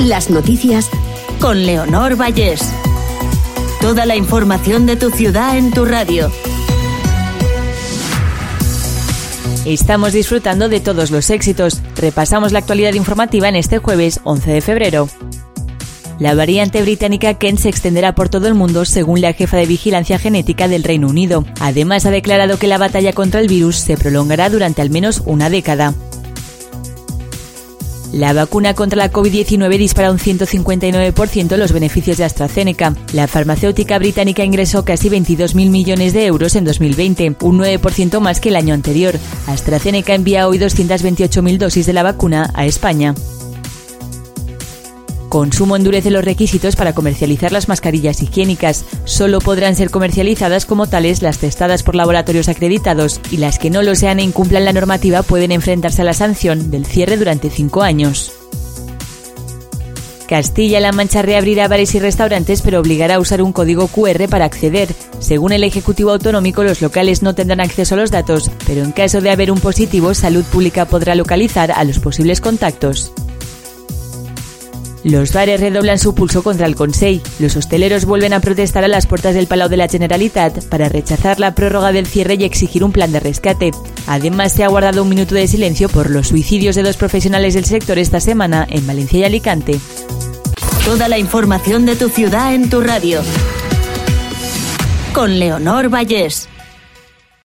Las noticias con Leonor Vallés. Toda la información de tu ciudad en tu radio. Estamos disfrutando de todos los éxitos. Repasamos la actualidad informativa en este jueves 11 de febrero. La variante británica Kent se extenderá por todo el mundo, según la jefa de vigilancia genética del Reino Unido. Además, ha declarado que la batalla contra el virus se prolongará durante al menos una década. La vacuna contra la COVID-19 dispara un 159% los beneficios de AstraZeneca. La farmacéutica británica ingresó casi 22.000 millones de euros en 2020, un 9% más que el año anterior. AstraZeneca envía hoy 228.000 dosis de la vacuna a España. Consumo endurece los requisitos para comercializar las mascarillas higiénicas. Solo podrán ser comercializadas como tales las testadas por laboratorios acreditados, y las que no lo sean e incumplan la normativa pueden enfrentarse a la sanción del cierre durante 5 años. Castilla-La Mancha reabrirá bares y restaurantes, pero obligará a usar un código QR para acceder. Según el Ejecutivo Autonómico, los locales no tendrán acceso a los datos, pero en caso de haber un positivo, Salud Pública podrá localizar a los posibles contactos. Los bares redoblan su pulso contra el Consell. Los hosteleros vuelven a protestar a las puertas del Palau de la Generalitat para rechazar la prórroga del cierre y exigir un plan de rescate. Además, se ha guardado un minuto de silencio por los suicidios de 2 profesionales del sector esta semana en Valencia y Alicante. Toda la información de tu ciudad en tu radio. Con Leonor Vallés.